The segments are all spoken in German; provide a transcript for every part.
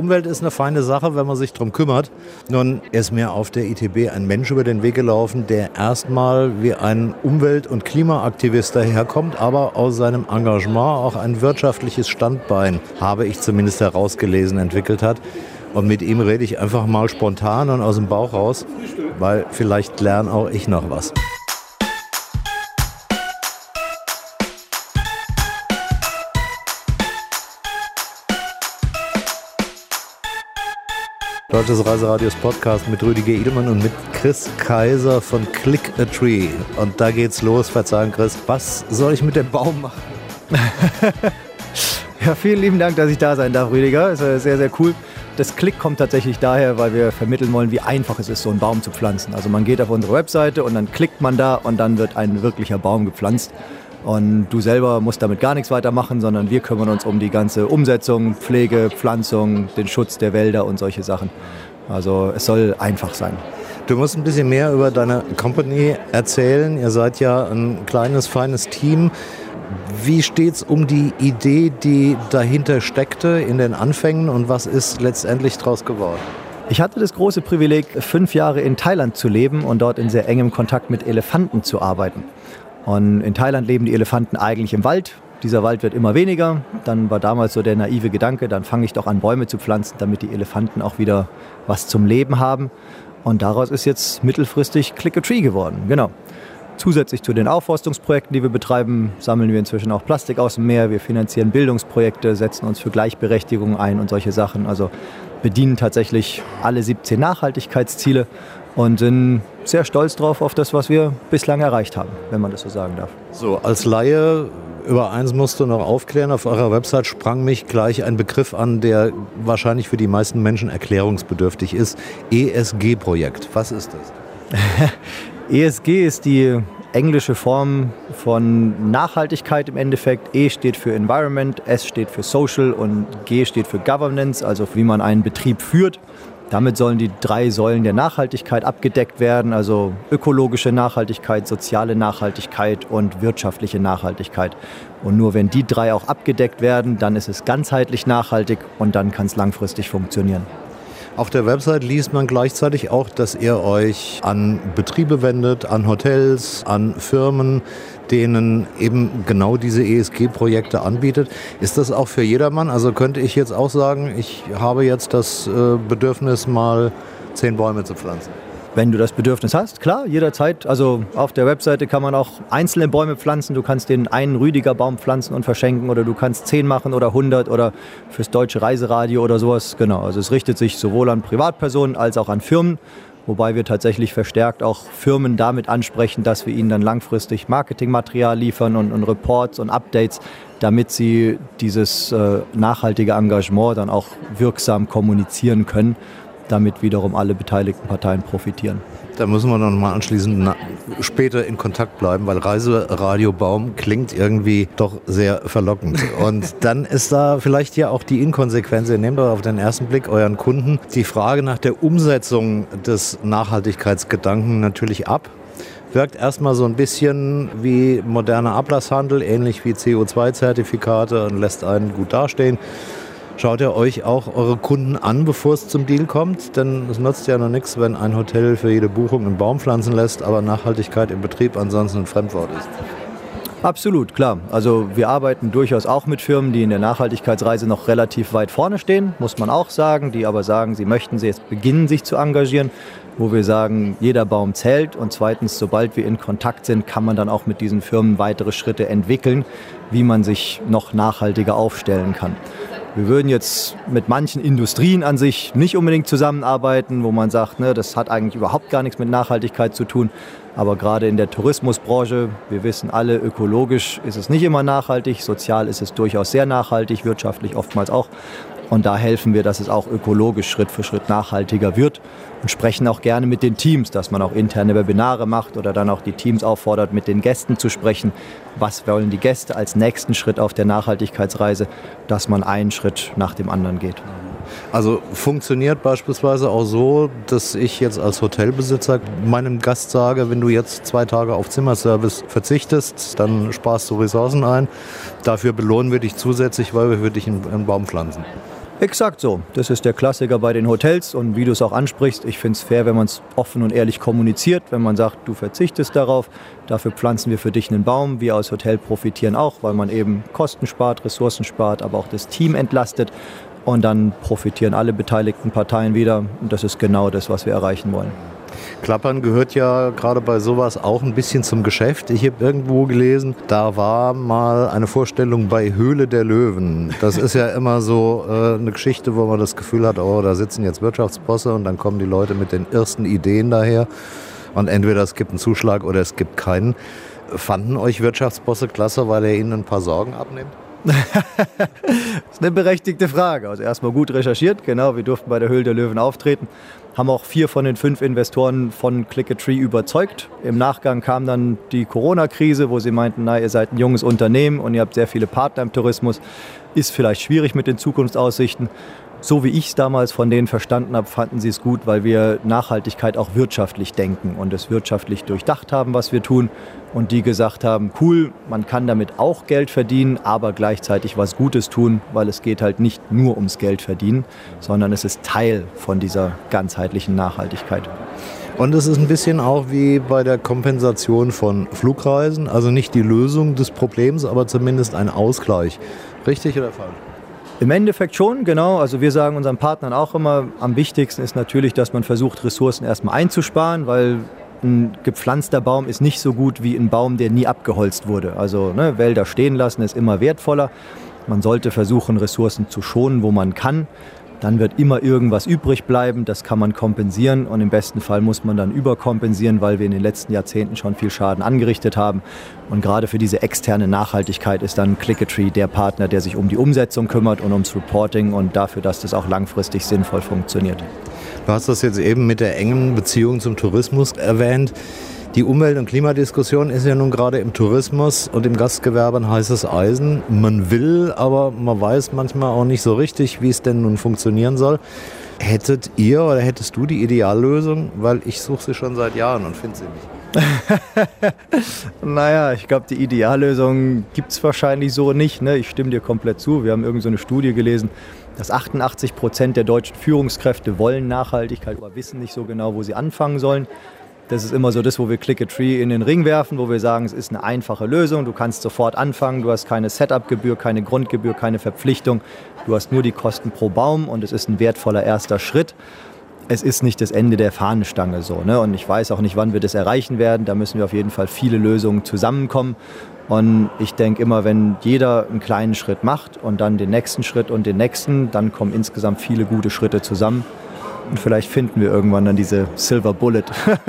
Umwelt ist eine feine Sache, wenn man sich darum kümmert. Nun ist mir auf der ITB ein Mensch über den Weg gelaufen, der erstmal wie ein Umwelt- und Klimaaktivist daherkommt, aber aus seinem Engagement auch ein wirtschaftliches Standbein, habe ich zumindest herausgelesen, entwickelt hat. Und mit ihm rede ich einfach mal spontan und aus dem Bauch raus, weil vielleicht lerne auch ich noch was. Deutsches Reiseradios Podcast mit Rüdiger Edelmann und mit Chris Kaiser von Click a Tree. Und da geht's los. Verzeihen, Chris, was soll ich mit dem Baum machen? Ja, vielen lieben Dank, dass ich da sein darf, Rüdiger. Das ist sehr, sehr cool. Das Click kommt tatsächlich daher, weil wir vermitteln wollen, wie einfach es ist, so einen Baum zu pflanzen. Also man geht auf unsere Webseite und dann klickt man da und dann wird ein wirklicher Baum gepflanzt. Und du selber musst damit gar nichts weitermachen, sondern wir kümmern uns um die ganze Umsetzung, Pflege, Pflanzung, den Schutz der Wälder und solche Sachen. Also es soll einfach sein. Du musst ein bisschen mehr über deine Company erzählen. Ihr seid ja ein kleines, feines Team. Wie steht's um die Idee, die dahinter steckte in den Anfängen und was ist letztendlich draus geworden? Ich hatte das große Privileg, 5 Jahre in Thailand zu leben und dort in sehr engem Kontakt mit Elefanten zu arbeiten. Und in Thailand leben die Elefanten eigentlich im Wald. Dieser Wald wird immer weniger. Dann war damals so der naive Gedanke, dann fange ich doch an, Bäume zu pflanzen, damit die Elefanten auch wieder was zum Leben haben. Und daraus ist jetzt mittelfristig Click a Tree geworden. Genau. Zusätzlich zu den Aufforstungsprojekten, die wir betreiben, sammeln wir inzwischen auch Plastik aus dem Meer. Wir finanzieren Bildungsprojekte, setzen uns für Gleichberechtigung ein und solche Sachen. Also bedienen tatsächlich alle 17 Nachhaltigkeitsziele und sind sehr stolz drauf auf das, was wir bislang erreicht haben, wenn man das so sagen darf. So, als Laie, über eins musst du noch aufklären. Auf eurer Website sprang mich gleich ein Begriff an, der wahrscheinlich für die meisten Menschen erklärungsbedürftig ist. ESG-Projekt. Was ist das? ESG ist die englische Form von Nachhaltigkeit im Endeffekt. E steht für Environment, S steht für Social und G steht für Governance, also wie man einen Betrieb führt. Damit sollen die 3 Säulen der Nachhaltigkeit abgedeckt werden, also ökologische Nachhaltigkeit, soziale Nachhaltigkeit und wirtschaftliche Nachhaltigkeit. Und nur wenn die 3 auch abgedeckt werden, dann ist es ganzheitlich nachhaltig und dann kann es langfristig funktionieren. Auf der Website liest man gleichzeitig auch, dass ihr euch an Betriebe wendet, an Hotels, an Firmen, denen eben genau diese ESG-Projekte anbietet. Ist das auch für jedermann? Also könnte ich jetzt auch sagen, ich habe jetzt das Bedürfnis, mal 10 Bäume zu pflanzen? Wenn du das Bedürfnis hast, klar, jederzeit. Also auf der Webseite kann man auch einzelne Bäume pflanzen. Du kannst den einen Rüdiger-Baum pflanzen und verschenken oder du kannst 10 machen oder 100 oder fürs Deutsche Reiseradio oder sowas. Genau, also es richtet sich sowohl an Privatpersonen als auch an Firmen, wobei wir tatsächlich verstärkt auch Firmen damit ansprechen, dass wir ihnen dann langfristig Marketingmaterial liefern und Reports und Updates, damit sie dieses nachhaltige Engagement dann auch wirksam kommunizieren können, damit wiederum alle beteiligten Parteien profitieren. Da müssen wir noch mal anschließend später in Kontakt bleiben, weil Reiseradio Baum klingt irgendwie doch sehr verlockend. Und dann ist da vielleicht ja auch die Inkonsequenz. Ihr nehmt auf den ersten Blick euren Kunden die Frage nach der Umsetzung des Nachhaltigkeitsgedanken natürlich ab. Wirkt erstmal so ein bisschen wie moderner Ablasshandel, ähnlich wie CO2-Zertifikate und lässt einen gut dastehen. Schaut ihr euch auch eure Kunden an, bevor es zum Deal kommt? Denn es nutzt ja noch nichts, wenn ein Hotel für jede Buchung einen Baum pflanzen lässt, aber Nachhaltigkeit im Betrieb ansonsten ein Fremdwort ist. Absolut, klar. Also wir arbeiten durchaus auch mit Firmen, die in der Nachhaltigkeitsreise noch relativ weit vorne stehen, muss man auch sagen, die aber sagen, sie jetzt beginnen, sich zu engagieren, wo wir sagen, jeder Baum zählt und zweitens, sobald wir in Kontakt sind, kann man dann auch mit diesen Firmen weitere Schritte entwickeln, wie man sich noch nachhaltiger aufstellen kann. Wir würden jetzt mit manchen Industrien an sich nicht unbedingt zusammenarbeiten, wo man sagt, ne, das hat eigentlich überhaupt gar nichts mit Nachhaltigkeit zu tun. Aber gerade in der Tourismusbranche, wir wissen alle, ökologisch ist es nicht immer nachhaltig, sozial ist es durchaus sehr nachhaltig, wirtschaftlich oftmals auch. Und da helfen wir, dass es auch ökologisch Schritt für Schritt nachhaltiger wird und sprechen auch gerne mit den Teams, dass man auch interne Webinare macht oder dann auch die Teams auffordert, mit den Gästen zu sprechen. Was wollen die Gäste als nächsten Schritt auf der Nachhaltigkeitsreise, dass man einen Schritt nach dem anderen geht. Also funktioniert beispielsweise auch so, dass ich jetzt als Hotelbesitzer meinem Gast sage, wenn du jetzt 2 Tage auf Zimmerservice verzichtest, dann sparst du Ressourcen ein. Dafür belohnen wir dich zusätzlich, weil wir für dich einen Baum pflanzen. Exakt so. Das ist der Klassiker bei den Hotels und wie du es auch ansprichst, ich finde es fair, wenn man es offen und ehrlich kommuniziert, wenn man sagt, du verzichtest darauf, dafür pflanzen wir für dich einen Baum, wir als Hotel profitieren auch, weil man eben Kosten spart, Ressourcen spart, aber auch das Team entlastet und dann profitieren alle beteiligten Parteien wieder und das ist genau das, was wir erreichen wollen. Klappern gehört ja gerade bei sowas auch ein bisschen zum Geschäft. Ich habe irgendwo gelesen, da war mal eine Vorstellung bei Höhle der Löwen. Das ist ja immer so eine Geschichte, wo man das Gefühl hat, oh, da sitzen jetzt Wirtschaftsbosse und dann kommen die Leute mit den ersten Ideen daher und entweder es gibt einen Zuschlag oder es gibt keinen. Fanden euch Wirtschaftsbosse klasse, weil er ihnen ein paar Sorgen abnimmt? Das ist eine berechtigte Frage. Also erstmal gut recherchiert, genau, wir durften bei der Höhle der Löwen auftreten, haben auch 4 von den 5 Investoren von Click-a-Tree überzeugt. Im Nachgang kam dann die Corona-Krise, wo sie meinten, na, ihr seid ein junges Unternehmen und ihr habt sehr viele Partner im Tourismus, ist vielleicht schwierig mit den Zukunftsaussichten. So wie ich es damals von denen verstanden habe, fanden sie es gut, weil wir Nachhaltigkeit auch wirtschaftlich denken und es wirtschaftlich durchdacht haben, was wir tun. Und die gesagt haben, cool, man kann damit auch Geld verdienen, aber gleichzeitig was Gutes tun, weil es geht halt nicht nur ums Geld verdienen, sondern es ist Teil von dieser ganzheitlichen Nachhaltigkeit. Und es ist ein bisschen auch wie bei der Kompensation von Flugreisen, also nicht die Lösung des Problems, aber zumindest ein Ausgleich. Richtig oder falsch? Im Endeffekt schon, genau. Also wir sagen unseren Partnern auch immer, am wichtigsten ist natürlich, dass man versucht, Ressourcen erstmal einzusparen, weil ein gepflanzter Baum ist nicht so gut wie ein Baum, der nie abgeholzt wurde. Also Wälder stehen lassen ist immer wertvoller. Man sollte versuchen, Ressourcen zu schonen, wo man kann. Dann wird immer irgendwas übrig bleiben, das kann man kompensieren und im besten Fall muss man dann überkompensieren, weil wir in den letzten Jahrzehnten schon viel Schaden angerichtet haben. Und gerade für diese externe Nachhaltigkeit ist dann Click-a-Tree der Partner, der sich um die Umsetzung kümmert und ums Reporting und dafür, dass das auch langfristig sinnvoll funktioniert. Du hast das jetzt eben mit der engen Beziehung zum Tourismus erwähnt. Die Umwelt- und Klimadiskussion ist ja nun gerade im Tourismus und im Gastgewerbe ein heißes Eisen. Man will, aber man weiß manchmal auch nicht so richtig, wie es denn nun funktionieren soll. Hättet ihr oder hättest du die Ideallösung? Weil ich suche sie schon seit Jahren und finde sie nicht. Naja, ich glaube, die Ideallösung gibt es wahrscheinlich so nicht. Ne? Ich stimme dir komplett zu. Wir haben irgend so eine Studie gelesen, dass 88% der deutschen Führungskräfte wollen Nachhaltigkeit, aber wissen nicht so genau, wo sie anfangen sollen. Das ist immer so das, wo wir Click-a-Tree in den Ring werfen, wo wir sagen, es ist eine einfache Lösung, du kannst sofort anfangen, du hast keine Setup-Gebühr, keine Grundgebühr, keine Verpflichtung, du hast nur die Kosten pro Baum und es ist ein wertvoller erster Schritt. Es ist nicht das Ende der Fahnenstange so, ne? Und ich weiß auch nicht, wann wir das erreichen werden, da müssen wir auf jeden Fall viele Lösungen zusammenkommen. Und ich denke immer, wenn jeder einen kleinen Schritt macht und dann den nächsten Schritt und den nächsten, dann kommen insgesamt viele gute Schritte zusammen. Und vielleicht finden wir irgendwann dann diese Silver Bullet.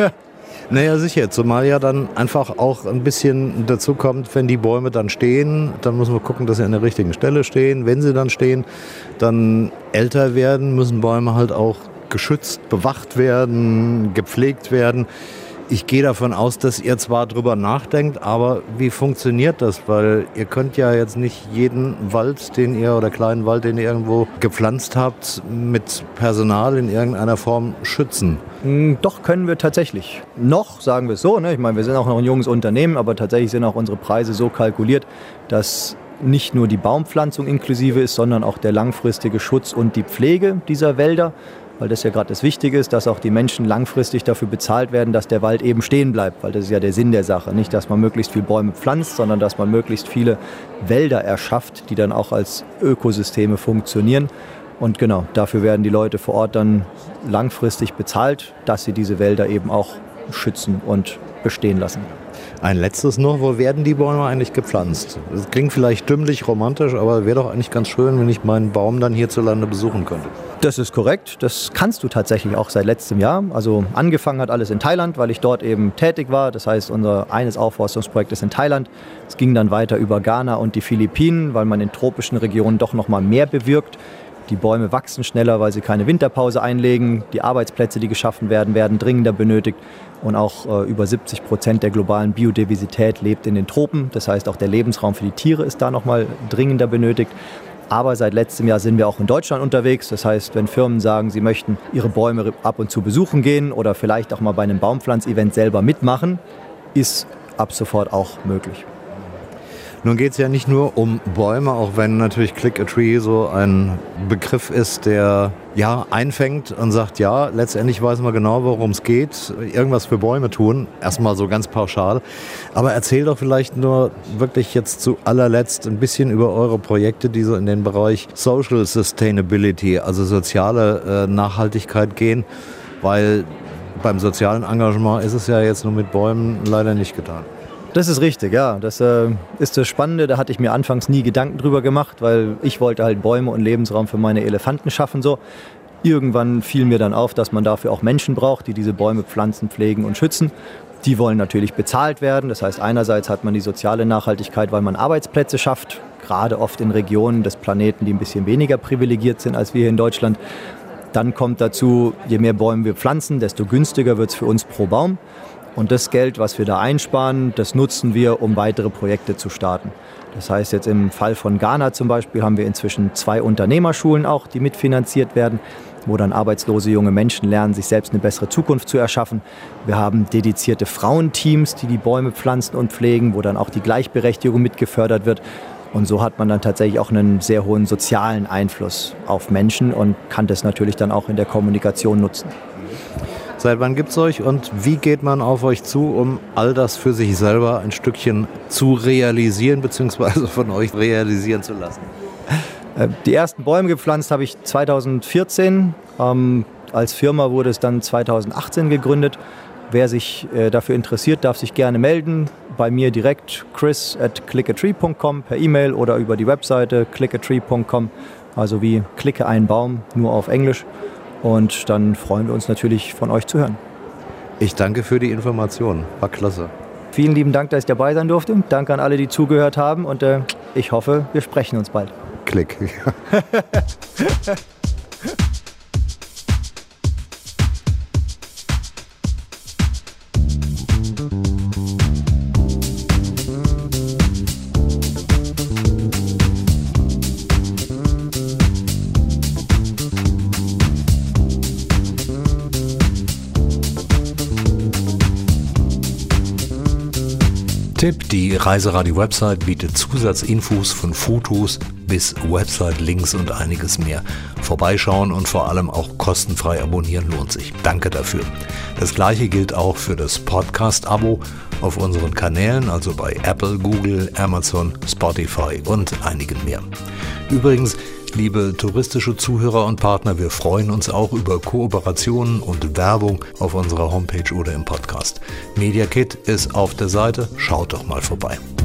Naja, sicher, zumal ja dann einfach auch ein bisschen dazu kommt, wenn die Bäume dann stehen, dann müssen wir gucken, dass sie an der richtigen Stelle stehen. Wenn sie dann stehen, dann älter werden, müssen Bäume halt auch geschützt, bewacht werden, gepflegt werden. Ich gehe davon aus, dass ihr zwar drüber nachdenkt, aber wie funktioniert das? Weil ihr könnt ja jetzt nicht jeden Wald, den ihr oder kleinen Wald, den ihr irgendwo gepflanzt habt, mit Personal in irgendeiner Form schützen. Doch, können wir tatsächlich. Noch, sagen wir es so, ne? Ich meine, wir sind auch noch ein junges Unternehmen, aber tatsächlich sind auch unsere Preise so kalkuliert, dass nicht nur die Baumpflanzung inklusive ist, sondern auch der langfristige Schutz und die Pflege dieser Wälder. Weil das ja gerade das Wichtige ist, dass auch die Menschen langfristig dafür bezahlt werden, dass der Wald eben stehen bleibt. Weil das ist ja der Sinn der Sache. Nicht, dass man möglichst viele Bäume pflanzt, sondern dass man möglichst viele Wälder erschafft, die dann auch als Ökosysteme funktionieren. Und genau, dafür werden die Leute vor Ort dann langfristig bezahlt, dass sie diese Wälder eben auch schützen und bestehen lassen. Ein letztes noch, wo werden die Bäume eigentlich gepflanzt? Das klingt vielleicht dümmlich romantisch, aber wäre doch eigentlich ganz schön, wenn ich meinen Baum dann hierzulande besuchen könnte. Das ist korrekt, das kannst du tatsächlich auch seit letztem Jahr. Also angefangen hat alles in Thailand, weil ich dort eben tätig war. Das heißt, unser eines Aufforstungsprojekt ist in Thailand. Es ging dann weiter über Ghana und die Philippinen, weil man in tropischen Regionen doch noch mal mehr bewirkt. Die Bäume wachsen schneller, weil sie keine Winterpause einlegen. Die Arbeitsplätze, die geschaffen werden, werden dringender benötigt. Und auch über 70% der globalen Biodiversität lebt in den Tropen. Das heißt, auch der Lebensraum für die Tiere ist da noch mal dringender benötigt. Aber seit letztem Jahr sind wir auch in Deutschland unterwegs. Das heißt, wenn Firmen sagen, sie möchten ihre Bäume ab und zu besuchen gehen oder vielleicht auch mal bei einem Baumpflanzevent selber mitmachen, ist ab sofort auch möglich. Nun geht es ja nicht nur um Bäume, auch wenn natürlich Click a Tree so ein Begriff ist, der ja einfängt und sagt, ja, letztendlich weiß man genau, worum es geht, irgendwas für Bäume tun, erstmal so ganz pauschal. Aber erzähl doch vielleicht nur wirklich jetzt zu allerletzt ein bisschen über eure Projekte, die so in den Bereich Social Sustainability, also soziale Nachhaltigkeit gehen, weil beim sozialen Engagement ist es ja jetzt nur mit Bäumen leider nicht getan. Das ist richtig, ja. Das ist das Spannende. Da hatte ich mir anfangs nie Gedanken drüber gemacht, weil ich wollte halt Bäume und Lebensraum für meine Elefanten schaffen. So. Irgendwann fiel mir dann auf, dass man dafür auch Menschen braucht, die diese Bäume pflanzen, pflegen und schützen. Die wollen natürlich bezahlt werden. Das heißt, einerseits hat man die soziale Nachhaltigkeit, weil man Arbeitsplätze schafft, gerade oft in Regionen des Planeten, die ein bisschen weniger privilegiert sind als wir hier in Deutschland. Dann kommt dazu, je mehr Bäume wir pflanzen, desto günstiger wird es für uns pro Baum. Und das Geld, was wir da einsparen, das nutzen wir, um weitere Projekte zu starten. Das heißt, jetzt im Fall von Ghana zum Beispiel haben wir inzwischen 2 Unternehmerschulen auch, die mitfinanziert werden, wo dann arbeitslose junge Menschen lernen, sich selbst eine bessere Zukunft zu erschaffen. Wir haben dedizierte Frauenteams, die die Bäume pflanzen und pflegen, wo dann auch die Gleichberechtigung mitgefördert wird. Und so hat man dann tatsächlich auch einen sehr hohen sozialen Einfluss auf Menschen und kann das natürlich dann auch in der Kommunikation nutzen. Seit wann gibt es euch und wie geht man auf euch zu, um all das für sich selber ein Stückchen zu realisieren bzw. von euch realisieren zu lassen? Die ersten Bäume gepflanzt habe ich 2014. Als Firma wurde es dann 2018 gegründet. Wer sich dafür interessiert, darf sich gerne melden. Bei mir direkt chris@clickatree.com per E-Mail oder über die Webseite clickatree.com. Also wie klicke einen Baum, nur auf Englisch. Und dann freuen wir uns natürlich, von euch zu hören. Ich danke für die Informationen. War klasse. Vielen lieben Dank, dass ich dabei sein durfte. Danke an alle, die zugehört haben. Und ich hoffe, wir sprechen uns bald. Klick. Tipp, die Reiseradio-Website bietet Zusatzinfos von Fotos bis Website-Links und einiges mehr. Vorbeischauen und vor allem auch kostenfrei abonnieren lohnt sich. Danke dafür. Das gleiche gilt auch für das Podcast-Abo auf unseren Kanälen, also bei Apple, Google, Amazon, Spotify und einigen mehr. Übrigens, liebe touristische Zuhörer und Partner, wir freuen uns auch über Kooperationen und Werbung auf unserer Homepage oder im Podcast. Media Kit ist auf der Seite, schaut doch mal vorbei.